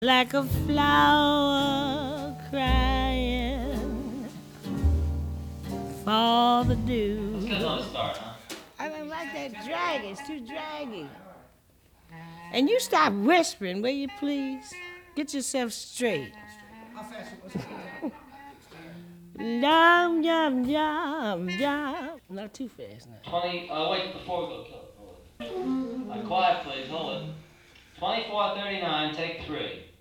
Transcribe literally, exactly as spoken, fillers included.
like a flower crying for the dew. Let's get another start, huh? I don't like that drag. It's too draggy. And you stop whispering, will you please? Get yourself straight. Yum, yum, yum, yum. Not too fast now. twenty, uh, wait, before we go kill it, hold it. Uh, quiet, please, hold it. twenty-four thirty-nine, take three.